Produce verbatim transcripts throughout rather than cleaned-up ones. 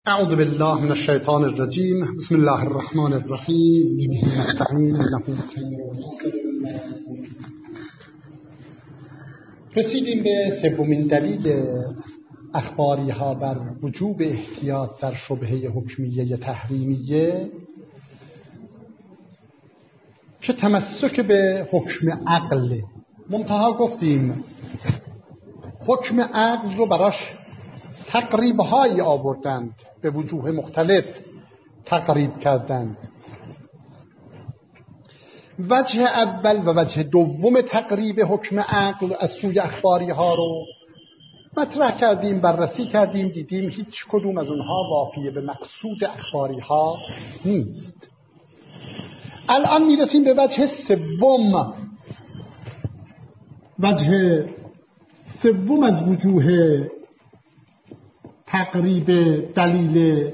اعوذ بالله من الشیطان الرجیم. بسم الله الرحمن الرحیم. به نستعین انه خیر الناصر. رسیدیم به سومین دلیل اخباری ها بر وجوب احتیاط در شبهه حکمیه تحریمیه که تمسک به حکم عقل. منتها گفتیم حکم عقل رو براش تقریب‌هایی آوردند، به وجوه مختلف تقریب کردند. وجه اول و وجه دوم تقریب حکم عقل از سوی اخباری ها رو مطرح کردیم، بررسی کردیم، دیدیم هیچ کدوم از اونها وافیه به مقصود اخباری ها نیست. الان میرسیم به وجه سوم. وجه سوم از وجوه تقریب دلیل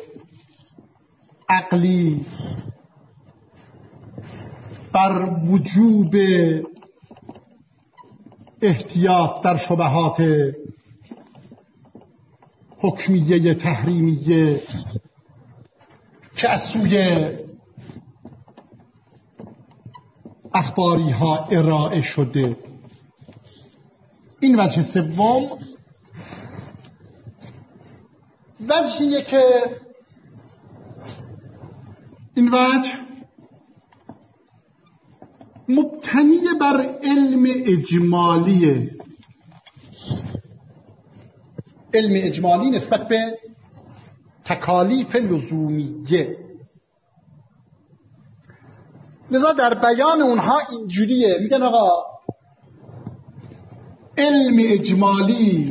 عقلی بر وجوب احتیاط در شبهات حکمیه تحریمیه که از سوی اخباری ها ارائه شده. این وجه سوم وجهیه که این وجه مبتنی بر علم اجمالیه. علم اجمالی نسبت به تکالیف لزومیه. لذا در بیان اونها اینجوریه، میگن آقا علم اجمالی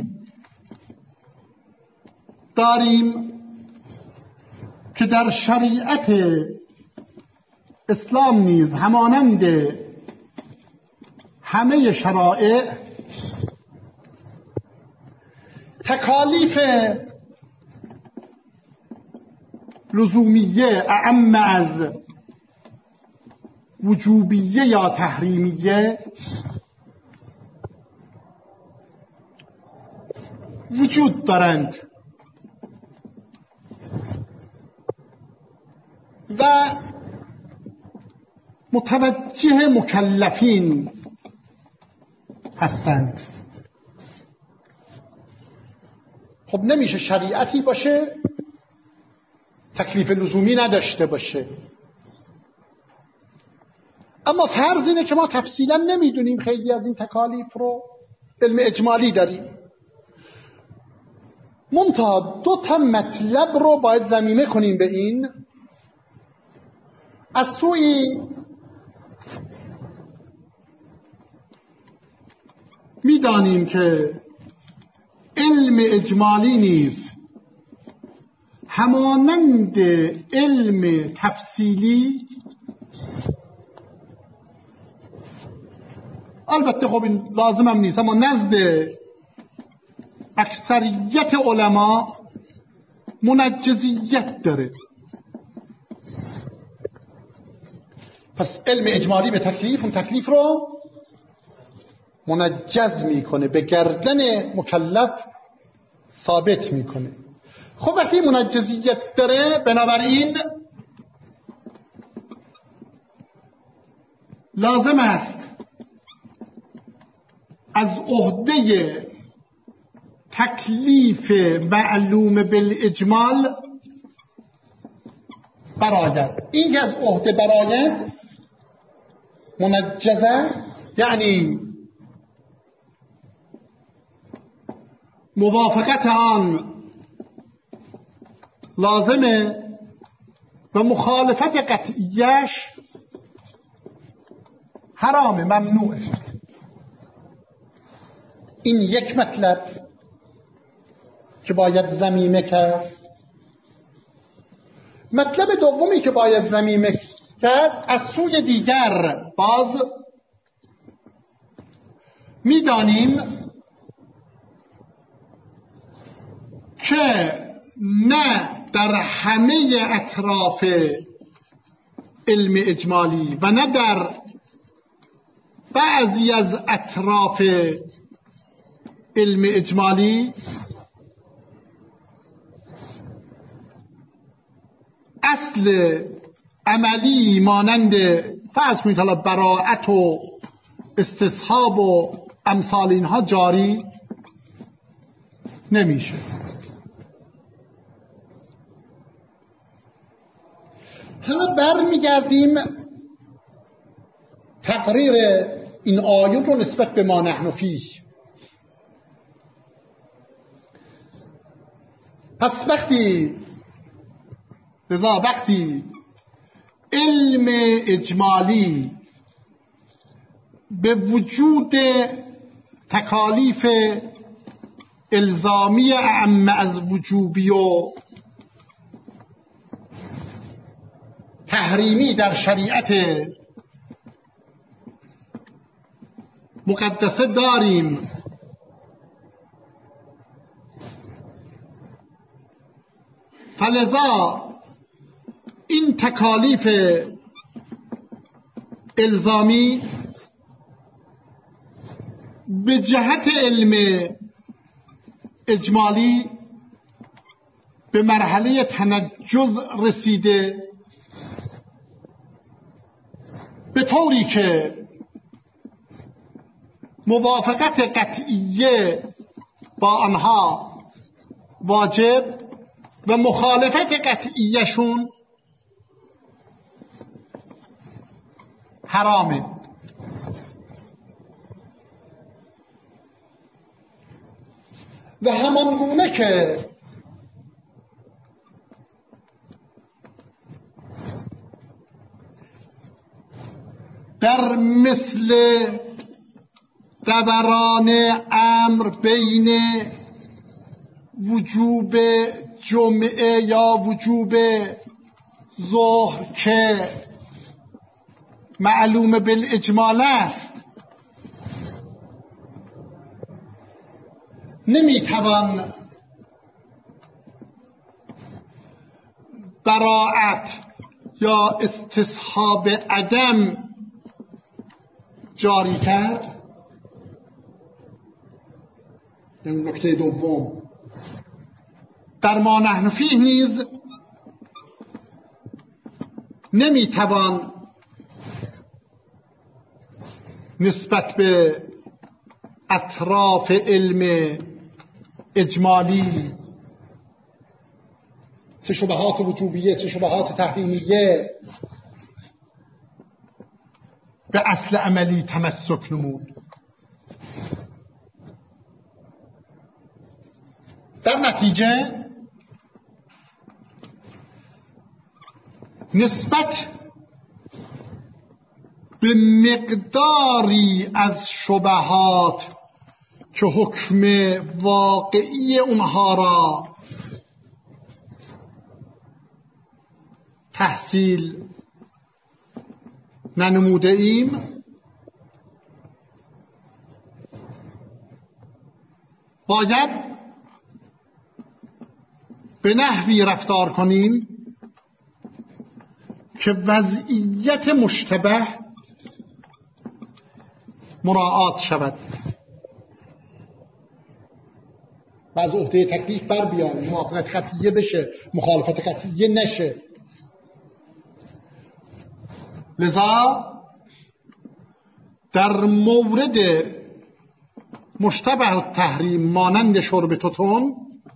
داریم که در شریعت اسلام نیز همانند همه شرائع تکالیف لزومیه اعم از وجوبیه یا تحریمیه وجود دارند و متوجه مکلفین هستند. خب نمیشه شریعتی باشه تکلیف لزومی نداشته باشه. اما فرض اینه که ما تفصیلا نمیدونیم خیلی از این تکالیف رو، علم اجمالی داریم. منتها دو تا مطلب رو باید ضمیمه کنیم به این. از سوی میدانیم که علم اجمالی نیز همانند علم تفصیلی، البته خب این لازم هم نیست، اما نزد اکثریت علما منجزیت داره. پس علم اجمالی به تکلیف، اون تکلیف رو منجز میکنه، به گردن مکلف ثابت میکنه. خب وقتی منجزیت داره، بنابراین لازم است از عهده تکلیف معلوم بالاجمال براید. این که از عهده براید منجز است، یعنی موافقت آن لازمه و مخالفت قطعیش حرام، ممنوعه. این یک مطلب که باید ضمیمه کرد. مطلب دومی که باید ضمیمه کرد از سوی دیگر، باز میدانیم که نه در همه اطراف علم اجمالی و نه در بعضی از اطراف علم اجمالی اصل عملی مانند فرض کنید حالا براءت و استصحاب و امثال اینها جاری نمیشه. حالا برمیگردیم تقریر این آیون رو نسبت به ما نحن فیه. پس وقتی لذا وقتی علم اجمالی به وجود تکالیف الزامی اعم از وجوبی و تحریمی در شریعت مقدسه داریم، فلذا این تکالیف الزامی به جهت علم اجمالی به مرحله تنجز رسیده، به طوری که موافقت قطعیه با آنها واجب و مخالفت قطعیشون حرامه. و همان گونه که در مثل دوران امر بین وجوب جمعه یا وجوب ظهر که معلوم بالاجمال است، نمیتوان براءت یا استصحاب عدم جاری کرد. این نکته دوم. در ما نحن فیه نیز نمیتوان نسبت به اطراف علم اجمالی، چه شبهات وجوبیه چه شبهات تحریمیه، به اصل عملی تمسک نمود. در نتیجه نسبت به مقداری از شبهات که حکم واقعی اونها را تحصیل ننموده ایم، باید به نحوی رفتار کنیم که وضعیت مشتبه مراعات شود و از عهده تکلیف بر بیایم، موافقت قطعیه بشه، مخالفت قطعیه نشه. لذا در مورد مشتبه تحریم مانند شرب توتون،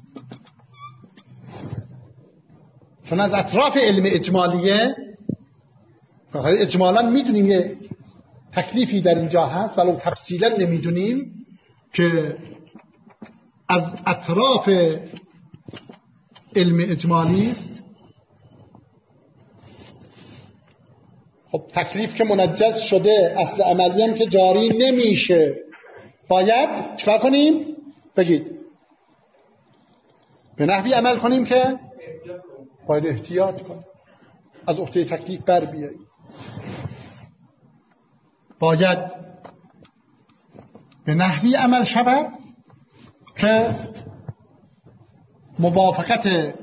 چون از اطراف علم اجمالیه اجمالا میدونیم یه تکلیفی در اینجا هست ولو تفصیلا نمیدونیم که از اطراف علم اجمالی است. خب تکلیف که منجز شده، اصل عملی هم که جاری نمیشه، باید چیکار کنیم؟ بگید. به نحوی عمل کنیم که باید احتیاط کنیم، از عهده تکلیف بر بیاییم. باید به نحوی عمل شود که موافقت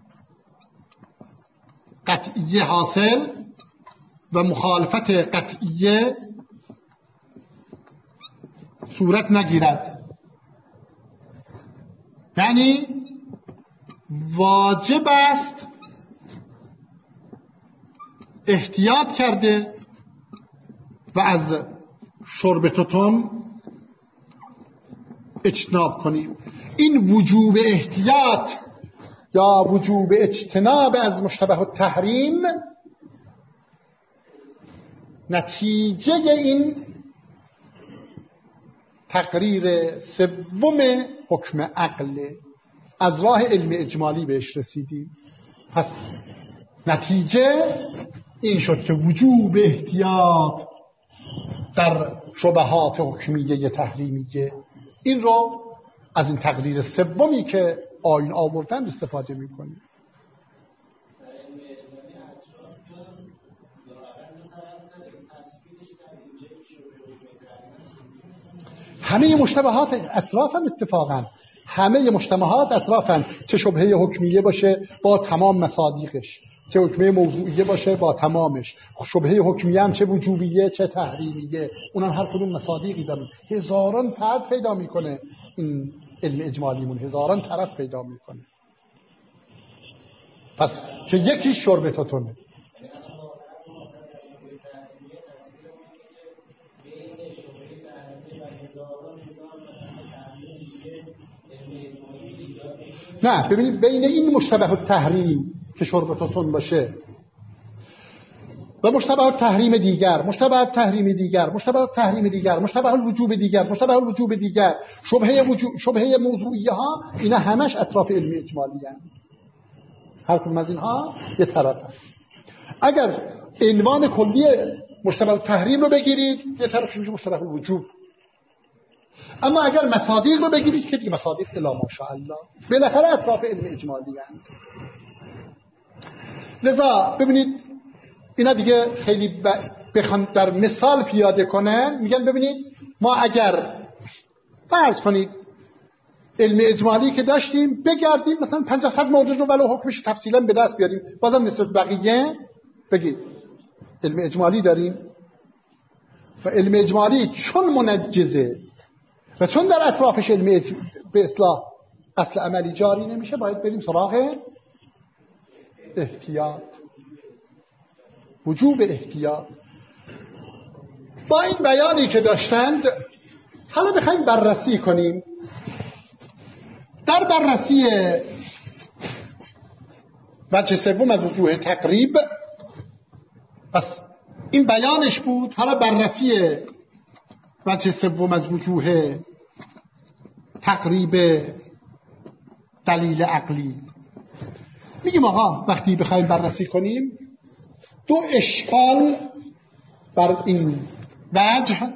قطعیه حاصل و مخالفت قطعیه صورت نگیرد. یعنی واجب است احتیاط کرده و از شرب توتون اجتناب کنیم. این وجوب احتیاط یا وجوب اجتناب از مشتبه التحریم نتیجه این تقریر سوم حکم عقل از راه علم اجمالی بهش رسیدیم. پس نتیجه این شد که وجوب احتیاط در شبهات حکمیه تحریمیه این رو از این تقریر سومی که آیین آوردن استفاده میکنیم. همه مشتبهات اطرافاً اتفاقاً همه مشتبهات اطرافاً، چه شبهه حکمیه باشه با تمام مصادیقش، چه حکمیه موضوعیه باشه با تمامش، شبهه حکمیه هم چه وجوبیه چه تحریمیه، اونم هر کدوم مصادیقی دارن. هزاران فرد پیدا میکنه این علم اجمالیمون، هزاران طرف پیدا میکنه. پس که یکی شرب توتونه. نه ببینید بین این مشتبه التحریم که شرب توتون باشه و مشتبه التحریم دیگر، مشتبه التحریم دیگر، مشتبه التحریم دیگر، مشتبه الوجوب دیگر، مشتبه الوجوب دیگر، شبهه وجوب، شبهه موضوعیه ها، اینا همش اطراف علم اجمالی هستند. هر کدوم از اینها یه طرفه. اگر عنوان کلی مشتبه التحریم رو بگیرید یه طرفش میشه مشتبه الوجوب. اما اگر مصادیق رو بگیرید که دیگه مصادیق الا ماشاءالله بالاخره اطراف علم اجمالی هستند. لذا ببینید اینا دیگه خیلی بخوام در مثال پیاده کنن، میگن ببینید ما اگر فرض کنید علم اجمالی که داشتیم بگردیم مثلا پنجاه صد مورد رو ولو حکمش تفصیلا به دست بیاریم، بازم مثل بقیه بگید علم اجمالی داریم و علم اجمالی چون منجزه و چون در اطرافش علم اج... به اصلاح اصل عملی جاری نمیشه، باید بریم سراغ احتیاط، وجوب احتیاط. با این بیانی که داشتند حالا بخوایم بررسی کنیم. در بررسی وجه سوم از وجوه تقریب، پس این بیانش بود. حالا بررسی وجه سوم از وجوه تقریب دلیل عقلی. میگیم آقا وقتی بخوایم بررسی کنیم دو اشکال بر این وجه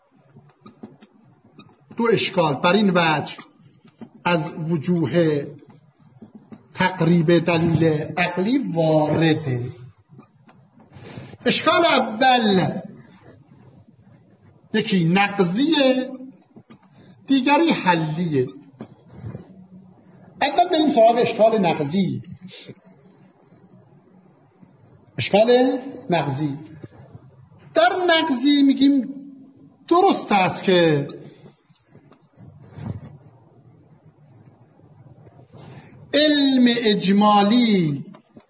دو اشکال بر این وجه از وجوه تقریب دلیل عقلی وارده. اشکال اول یکی نقضیه، دیگری حلیه. اول بریم سراغ اشکال نقضی. اشکال نقضی در نقضی میگیم درست است که علم اجمالی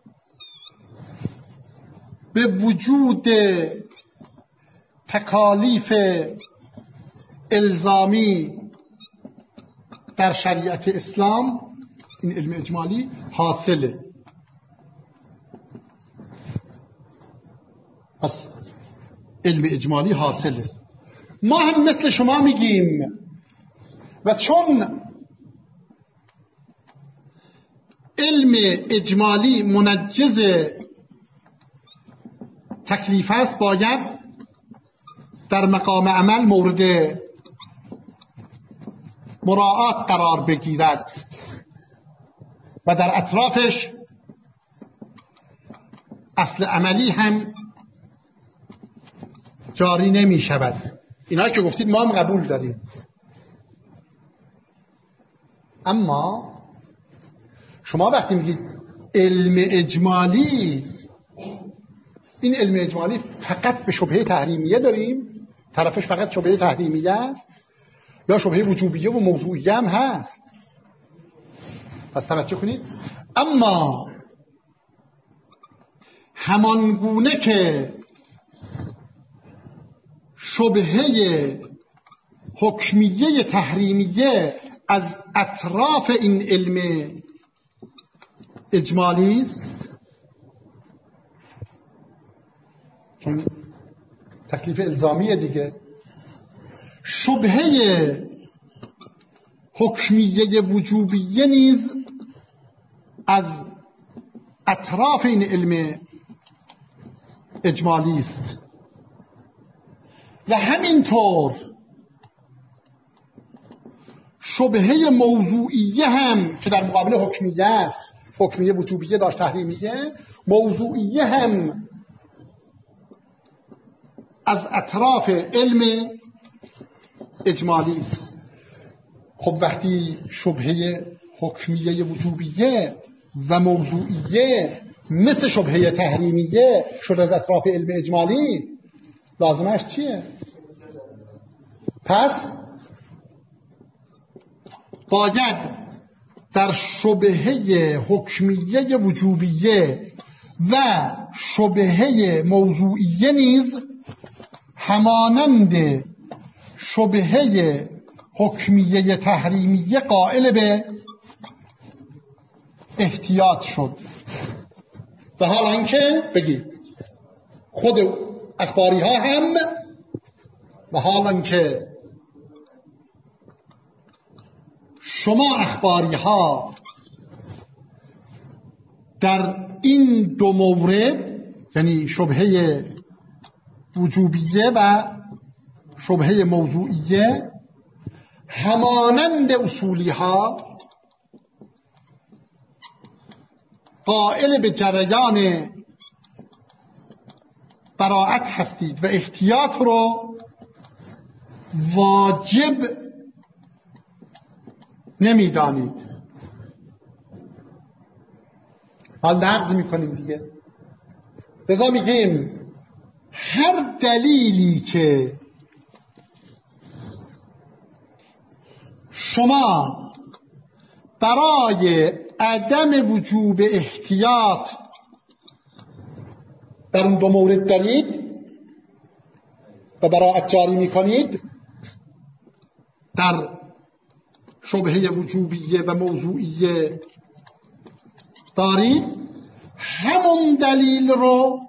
به وجود تکالیف الزامی در شریعت اسلام، این علم اجمالی حاصله. پس علم اجمالی حاصله. ما هم مثل شما میگیم و چون علم اجمالی منجز تکلیف است باید در مقام عمل مورد مراعات قرار بگیرد و در اطرافش اصل عملی هم جاری نمی شود. اینا که گفتید ما هم قبول داریم. اما شما وقتی میگید علم اجمالی، این علم اجمالی فقط به شبهه تحریمیه داریم، طرفش فقط شبهه تحریمیه است، یا شبهه وجوبیه و موضوعیه هم هست؟ پس توجه کنید. اما همانگونه که شبهه حکمیه تحریمیه از اطراف این علم اجمالی است، چون تکلیف الزامیه دیگه، شبهه حکمیه وجوبیه نیز از اطراف این علم اجمالی است و همینطور شبهه موضوعیه هم که در مقابل حکمیه است، حکمیه وجوبیه داشت تحریمیه، موضوعیه هم از اطراف علم اجمالی است. خب وقتی شبهه حکمیه وجوبیه و موضوعیه مثل شبهه تحریمیه شد از اطراف علم اجمالی، لازمش چیه؟ پس باید در شبهه حکمیه وجوبیه و شبهه موضوعیه نیز همانند شبهه حکمیه تحریمیه قائل به احتیاط شد. و حالا اینکه بگید خود اخباری ها هم و حالا اینکه شما اخباری ها در این دو مورد، یعنی شبهه وجوبیه و شبهه موضوعیه، همانند اصولی ها قائل به جریان براءت هستید و احتیاط رو واجب نمیدانید. حال نقض میکنیم دیگه. لذا میگیم هر دلیلی که شما برای عدم وجوب احتیاط در اون دو مورد دارید و براءت جاری میکنید، در شبهه وجوبیه و موضوعیه دارید، همون دلیل رو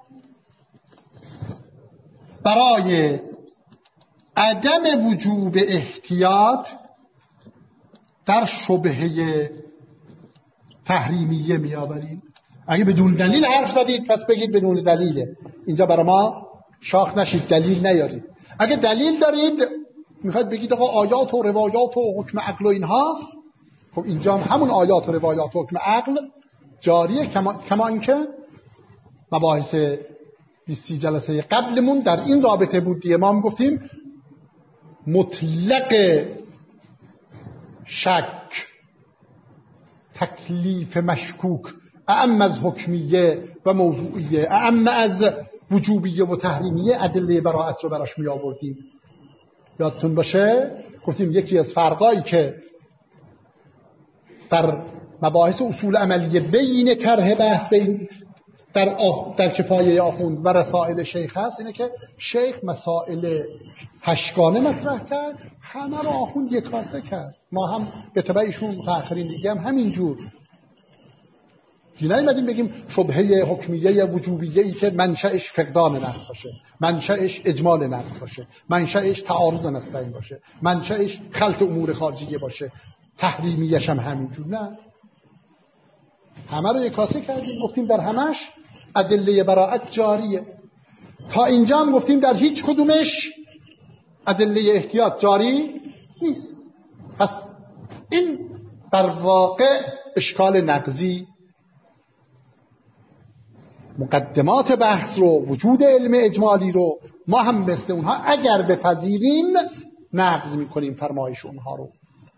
برای عدم وجوب احتیاط در شبهه تحریمیه می آورید. اگه بدون دلیل حرف زدید پس بگید بدون دلیله، اینجا برای ما شاخ نشید، دلیل نیارید. اگه دلیل دارید میخواید بگید آقا آیات و روایات و حکم عقل و این هاست، خب اینجا هم همون آیات و روایات و حکم عقل جاریه، کما, کما اینکه مباحث بیست جلسه قبلمون در این رابطه بود دیگه. ما هم گفتیم مطلق شک، تکلیف مشکوک اعم از حکمیه و موضوعیه، اعم از وجوبیه و تحریمیه، ادله براءت رو براش می آوردیم. یادتون باشه گفتیم یکی از فرقایی که در مباحث اصول عملیه بین طرح بحث بین در آخ... در کفایه آخوند و رسائل شیخ هست اینه که شیخ مسائل هشگانه مطرح کرد، همه رو آخوند یک کاسه کرد. ما هم به تبع ایشون متأخرین دیگه هم همینجور دیگه نمیدیم بگیم شبهه حکمیه وجوبیه ای که منشأش فقدان نقص باشه، منشأش اجمال نقص باشه، منشأش تعارض نستعین باشه، منشأش خلط امور خارجیه باشه، تحریمیش هم همینجور. نه، همه رو یک کاسه کردیم، گفتیم در همش ادله براءت جاریه. تا اینجا هم گفتیم در هیچ کدومش ادله احتیاط جاری نیست. پس این در واقع اشکال نقضی، مقدمات بحث رو، وجود علم اجمالی رو ما هم مثل اونها اگر بپذیریم نقض میکنیم فرمایش اونها رو.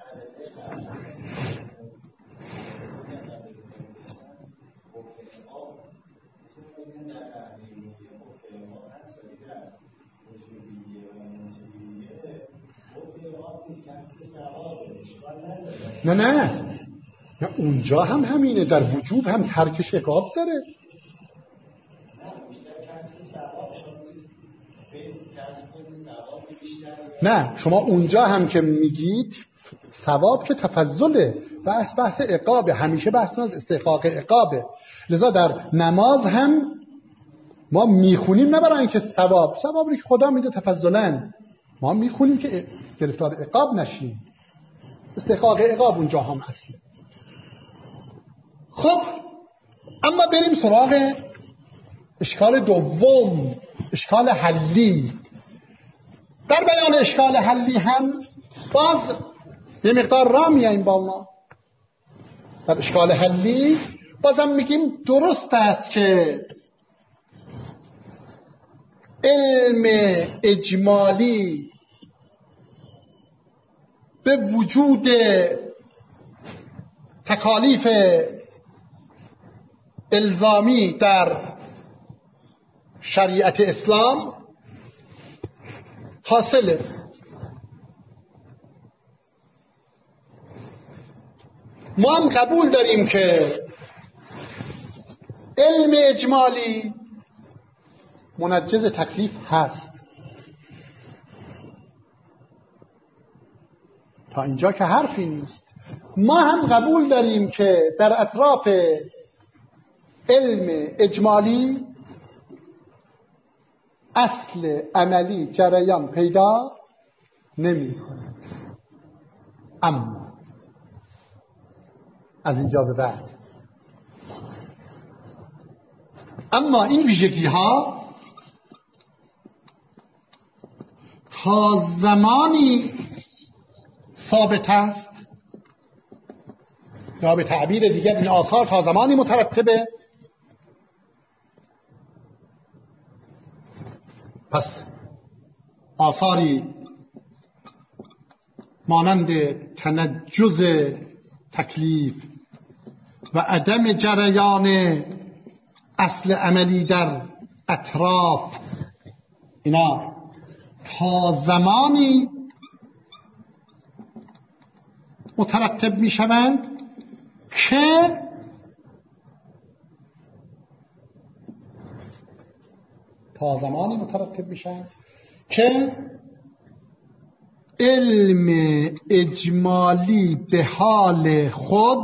نه نه نه اونجا هم همینه، در وجوب هم ترک شقاق داره. نه، شما اونجا هم که میگید ثواب که تفضله، بحث بحث عقابه، همیشه بحثتون از استحقاق عقابه. لذا در نماز هم ما میخونیم نه برای اینکه ثواب، ثواب رو که خدا میده تفضلا، ما میخونیم که گرفتار عقاب نشیم. استحقاق عقاب اونجا هم اصله. خب اما بریم سراغ اشکال دوم، اشکال حلی. در بیان اشکال حلی هم باز یه مقدار راه میاییم با اونا. در اشکال حلی بازم میگیم درست است که علم اجمالی به وجود تکالیف الزامی در شریعت اسلام حاصله. ما هم قبول داریم که علم اجمالی منجز تکلیف هست. تا اینجا که حرفی نیست. ما هم قبول داریم که در اطراف علم اجمالی اصل عملی جریان پیدا نمی کنه. اما از اینجا به بعد اما این ویژگی ها تا زمانی ثابت است، یا به تعبیر دیگر این آثار تا زمانی مترتبه، پس آثاری مانند تنجز تکلیف و عدم جریان اصل عملی در اطراف، اینا تا زمانی مترتب می شوند که تا زمانی مترتب می شوند که علم اجمالی به حال خود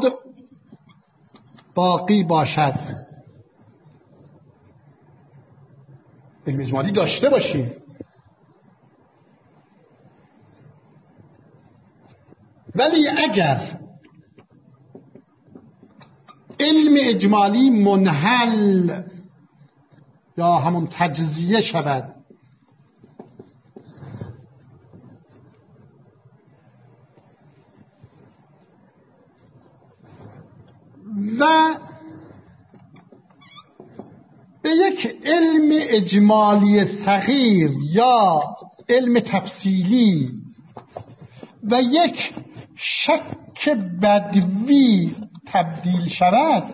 باقی باشد. علم اجمالی داشته باشیم، ولی اگر علم اجمالی منحل یا همون تجزیه شود و به یک علم اجمالی صغیر یا علم تفصیلی و یک شک بدوی تبدیل شود،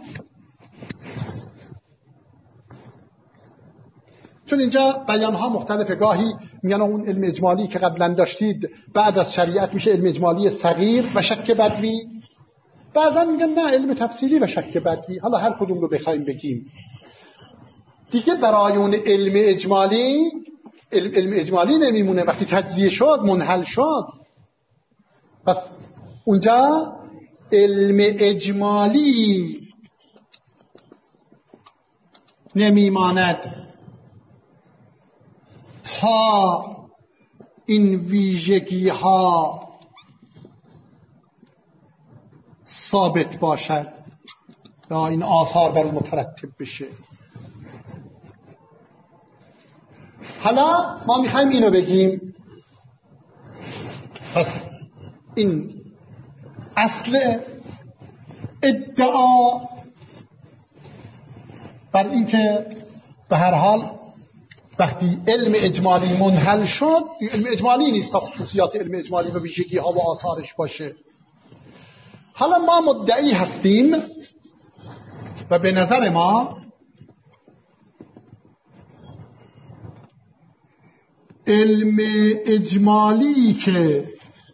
چون اینجا بیانها مختلفه، گاهی میگن اون علم اجمالی که قبلا داشتید بعد از شریعت میشه علم اجمالی صغیر و شک بدوی، بعضا میگن نه علم تفصیلی و شک بدوی. حالا هر کدوم رو بخوایم بگیم دیگه برای اون علم اجمالی علم, علم اجمالی نمیمونه. وقتی تجزیه شد منحل شد، پس اونجا علم اجمالی نمیماند تا این ویژگی ها ثابت باشد یا این آثار بر مترتب بشه. حالا ما میخوایم اینو بگیم، پس این اصل ادعا بر این که به هر حال وقتی علم اجمالی منحل شد، علم اجمالی نیست تا خصوصیات علم اجمالی و ویژگی ها و آثارش باشه. حالا ما مدعی هستیم و به نظر ما علم اجمالی که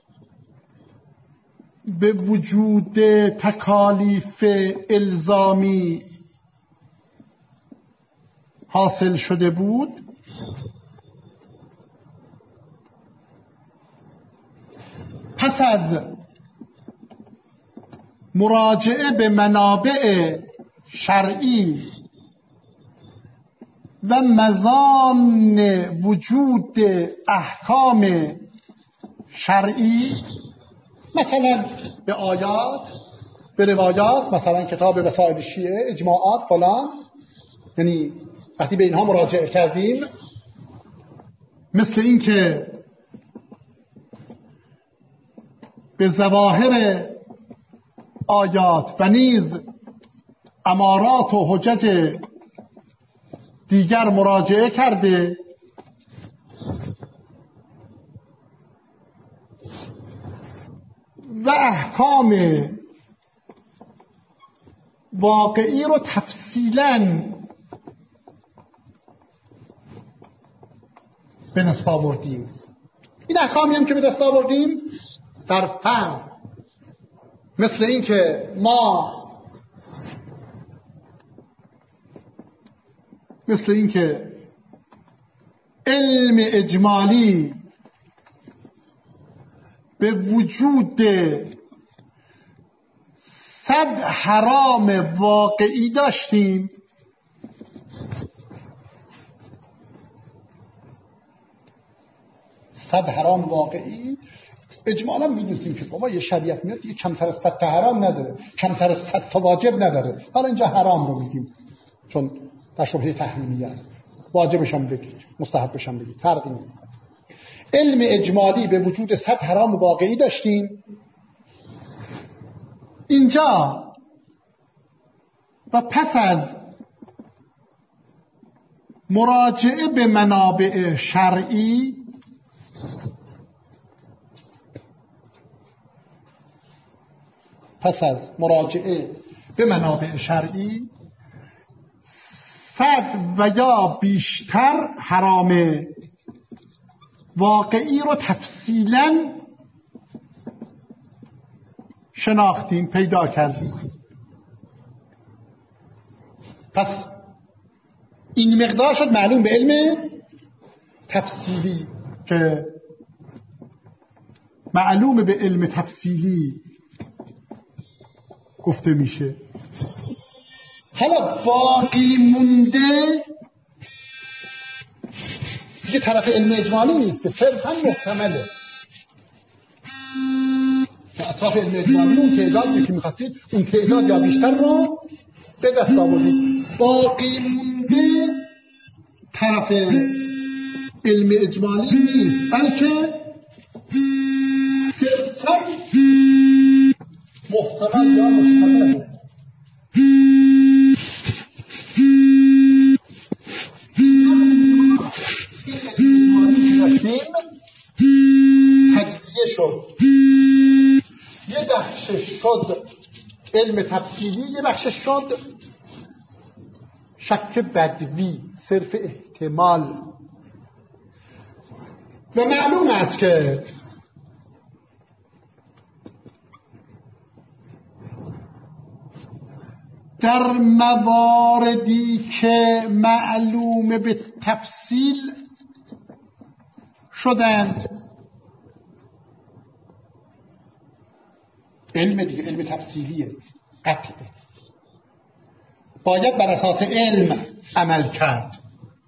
به وجود تکالیف الزامی حاصل شده بود پس از مراجعه به منابع شرعی و مزان وجود احکام شرعی، مثلا به آیات، به روایات، مثلا کتاب وسائل شیعه، اجماعات فلان، یعنی وقتی به اینها مراجعه کردیم، مثل این که به ظواهر آیات و نیز امارات و حجج دیگر مراجعه کرده و احکام واقعی رو تفصیلاً به دست آوردیم. این احکامی هم که به دست آوردیم در فرض مثل این که ما مثل این که علم اجمالی به وجود صد حرام واقعی داشتیم، صد حرام واقعی اجمالا می‌دونستیم که بابا یه شریعت میاد دیگه کمتر از صد تا حرام نداره، کمتر از صد تا واجب نداره. حالا اینجا حرام رو میگیم چون در شبهه تحریمیه است، واجبش هم بگید، مستحبش هم بگید، فرقی نمیکنه. علم اجمالی به وجود صد حرام واقعی داشتیم. اینجا و پس از مراجعه به منابع شرعی پس از مراجعه به منابع شرعی صد و یا بیشتر حرام واقعی رو تفصیلاً شناختیم، پیدا کردیم. پس این مقدار شد معلوم به علم تفصیلی که معلوم به علم تفصیلی گفته میشه. حالا باقی مونده دیگه طرف علم اجمالی نیست که صرفاً محتمله. که اطراف علم اجمالی اون تعدادی که میخواستید اون تعداد یا بیشتر رو به دست آوردید. باقی مونده طرف علم اجمالی نیست، بلکه صرفاً محتمل یا محتمله. تجزیه شد، یه بخشش شد علم تفصیلی، یه بخشش شد شک بدوی، صرف احتمال. و معلوم است که در مواردی که معلوم به تفصیل شدند، علم دیگه علم تفصیلیه، قطعه، باید بر اساس علم عمل کرد.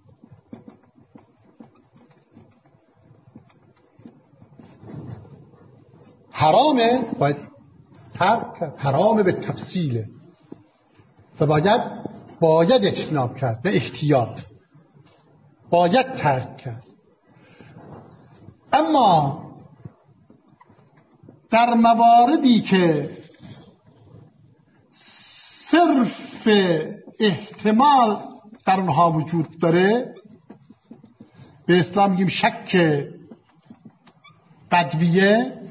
حرامه باید ترک کرد، حرامه به تفصیله و باید باید اجتناب کرد به احتیاط، باید ترک کرد. اما در مواردی که صرف احتمال در اونها وجود داره، به اسلام میگیم شک بدویه،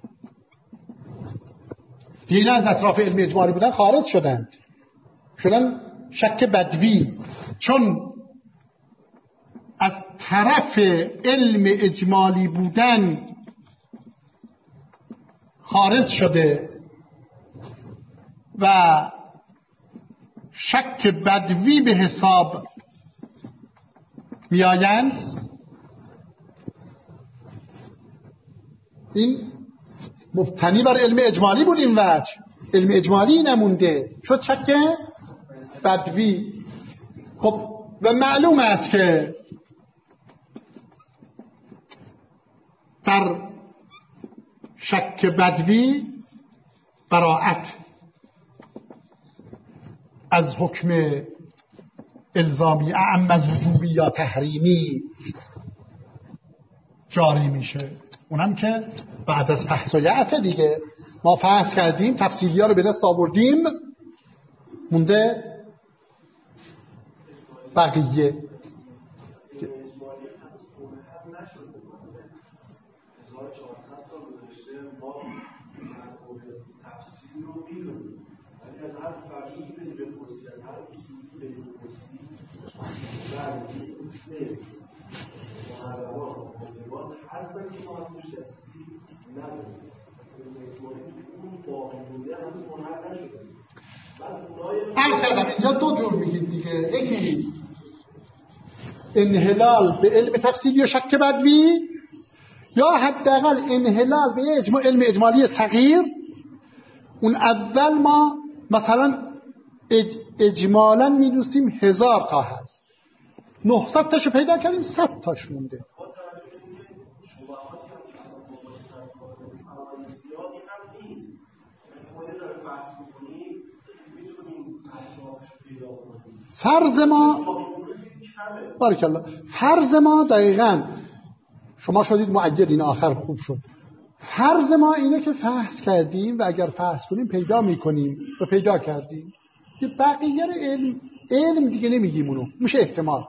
دیگه از اطراف علم اجمالی بودن خارج شدند، شدن شک بدوی، چون از طرف علم اجمالی بودن خارج شده و شک بدوی به حساب میآیند. این مبتنی بر علم اجمالی بود این وجه، علم اجمالی نمونده، شد شک بدوی. خب و معلوم است که در شک بدوی براءت از حکم الزامی اعم از وجوبی یا تحریمی جاری میشه. اونم که بعد از فحص و یأس دیگه، ما فحص کردیم، تفصیلی ها رو به دست آوردیم، مونده بقیه. عرض کردم اینجا دو جور میگید دیگه، یکی انحلال به علم تفصیلی و شک بدوی، یا حداقل انحلال به اجماع علم اجمالی صغیر. اون اول ما مثلا اج اجمالا میدونستیم هزار تا هست، نهصد تاشو پیدا کردیم، صد تاش مونده. فرض ما بارک الله، فرض ما دقیقاً شما شدید مؤید، این آخر خوب شد. فرض ما اینه که فحص کردیم و اگر فحص کنیم پیدا میکنیم و پیدا کردیم که بقیه علم علم دیگه نمیگیم، اونو میشه احتمال،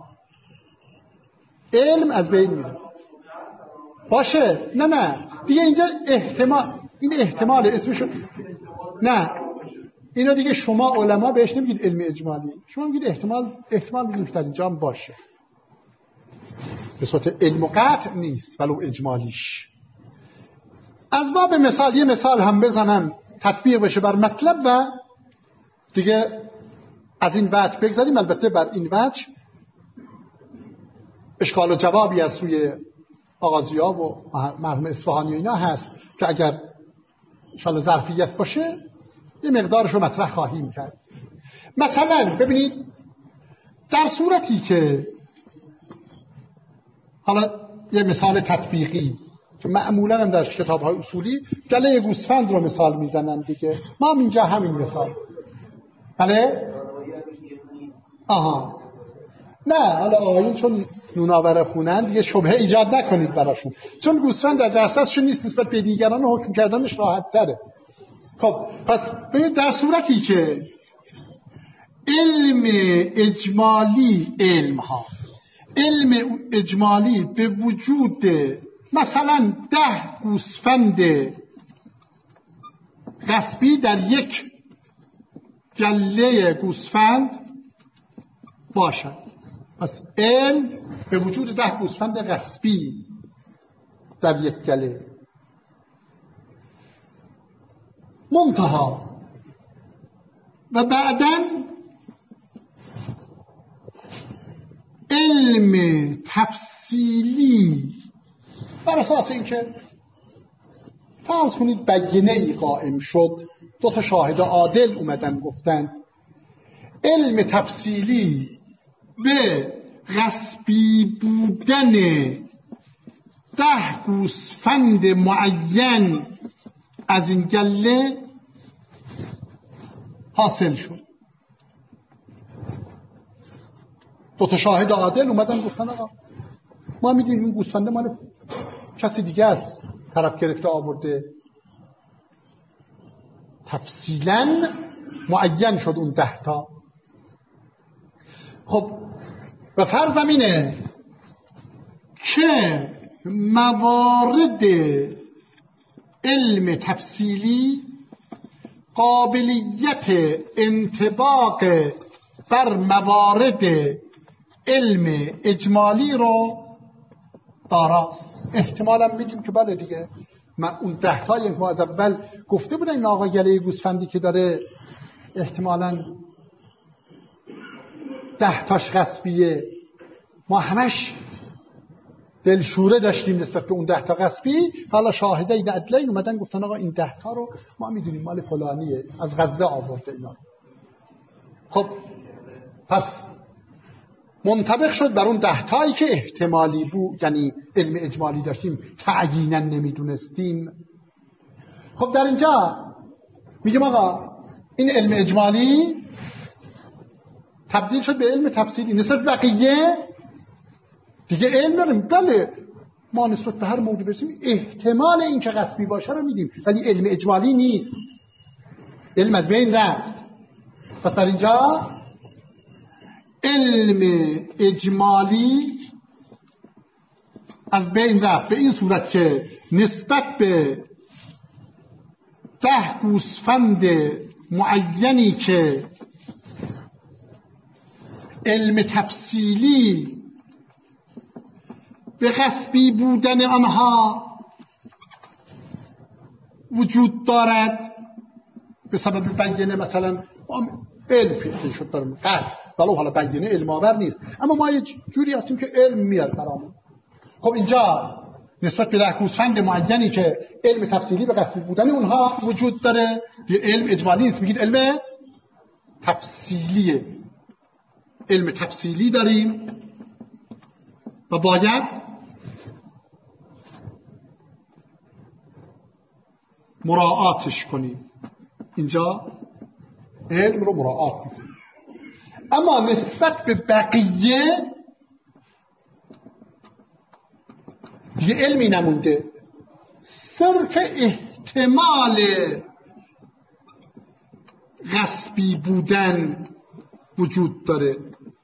علم از بین میره باشه. نه نه دیگه اینجا احتمال، این احتمال اسمشو نه، اینا دیگه شما علما بهش نمیگید علم اجمالی، شما میگید احتمال. احتمال میگیم که در اینجا هم باشه، به صورت علم و قطع نیست ولو اجمالیش. از باب مثال یه مثال هم بزنم تطبیق بشه بر مطلب و دیگه از این وجه بگذاریم. البته بر این وجه اشکال و جوابی از سوی آغازی‌ها و مرحوم اصفهانی اینا هست که اگر انشاءالله ظرفیت باشه یه مقدارش رو مطرح خواهیم کرد. مثلا ببینید در صورتی که حالا یه مثال تطبیقی که معمولا هم در کتاب‌های اصولی گله گوسفند رو مثال میزنن دیگه، ما هم اینجا همین مثال. بله؟ آها نه، حالا آقایون چون نوناور خونن دیگه شبهه ایجاد نکنید براشون، چون گوسفند در دسترسشون نیست، نسبت به دیگران حکم کردنش راحت تره. خب پس ببینید در صورتی که علم اجمالی، علم ها علم اجمالی به وجود مثلا ده گوسفند غصبی در یک گله گوسفند باشد، پس علم به وجود ده گوسفند غصبی در یک گله. منتها و بعداً علم تفصیلی بر اساس اینکه فرض کنید بینه ای قائم شد، دو تا شاهد عادل اومدن گفتن علم تفصیلی به غصبی بودن ده گوسفند معین از این گله حاصل شد. دو تا شاهد عادل اومدن گفتن آقا ما میدونیم این گوسفند مال کسی دیگه است، طرف گرفته آورده، تفصیلا معین شد اون ده تا. خب و فرضم اینه که موارد علم تفصیلی قابلیت انطباق بر موارد علم اجمالی رو داراست. احتمالا میگیم که بله دیگه، من اون ده تا یک ما از اول گفته بودن این آقا گله گوسفندی که داره احتمالا ده تاش غصبیه، ما همش دلشوره داشتیم نسبت به اون ده تا غصبی، حالا شاهدین عدلین اومدن گفتن آقا این ده تا رو ما میدونیم مال فلانیه، از غزه آورده اینا. خب پس منطبق شد بر اون ده تایی که احتمالی بود، یعنی علم اجمالی داشتیم تعیینا نمیدونستیم. خب در اینجا میگم آقا این علم اجمالی تبدیل شد به علم تفصیلی. نسبت بقیه دیگه علم داریم، بله ما نسبت به هر موضوع برسیم احتمال این که غصبی باشه رو میدیم، ولی علم اجمالی نیست، علم از بین رفت. پس در اینجا علم اجمالی از بین رفت به این صورت که نسبت به ده گوسفند معینی که علم تفصیلی به غصبی بودن آنها وجود دارد به سبب بینه، مثلا علم پیدا شد برامون قطع، ولو حالا بینه علم آور نیست، اما ما یه جوری هستیم که علم میاد برامون. خب اینجا نسبت به ده گوسفند معینی که علم تفصیلی به غصبی بودن اونها وجود داره، یه علم اجمالی نیست، میگید علم تفصیلیه. علم تفصیلی داریم و باید مراعاتش کنیم. اینجا علم رو مراعات کنیم. اما نسبت به بقیه یه علمی نمونده، صرف احتمال غصبی بودن وجود داره.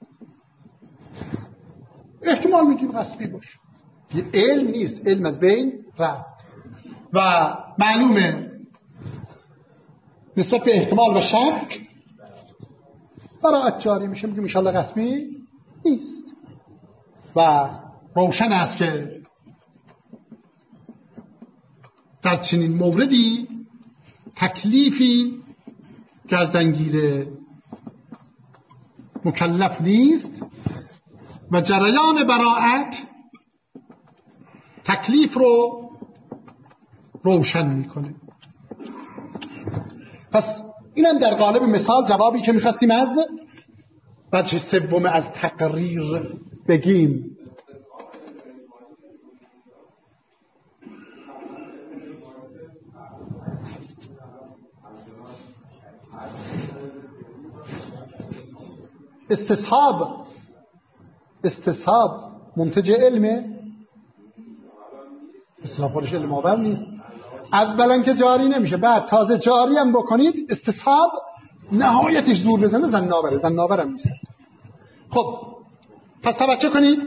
احتمال میدیم غصبی باشه، یه علم نیست، علم از بین رفت. و معلومه نسبت به احتمال و شک براعت جاری میشه، میگیم انشاءالله غصبی نیست. و روشن است که در چنین موردی تکلیفی گردنگیر مکلف نیست و جریان براعت تکلیف رو روشن میکنه. پس اینم در قالب مثال جوابی که میخواستیم از وجه سوم از تقریر بگیم. استصحاب استصحاب منتج علمه، استصحاب خودش علم آور نیست. اولا که جاری نمیشه، بعد تازه جاری هم بکنید استصحاب نهایتش زور بزنه زنابره، زنابر هم نیست. خب پس توجه کنید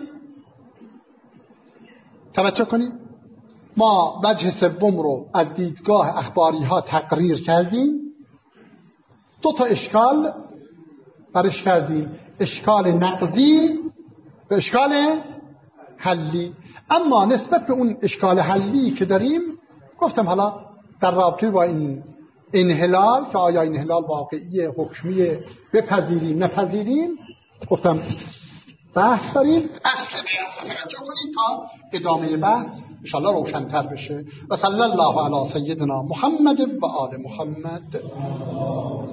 توجه کنید ما وجه سوم رو از دیدگاه اخباری ها تقریر کردیم. دو تا اشکال برش کردیم، اشکال نقضی و اشکال حلی. اما نسبت به اون اشکال حلی که داریم گفتم حالا در رابطه با این انحلال که آیا انحلال واقعی حکمی بپذیریم نپذیریم گفتم بحث داریم. اصل بحث توجه کنید تا ادامه بحث انشاءالله روشن‌تر بشه. و صلی الله علی سیدنا محمد و آل محمد.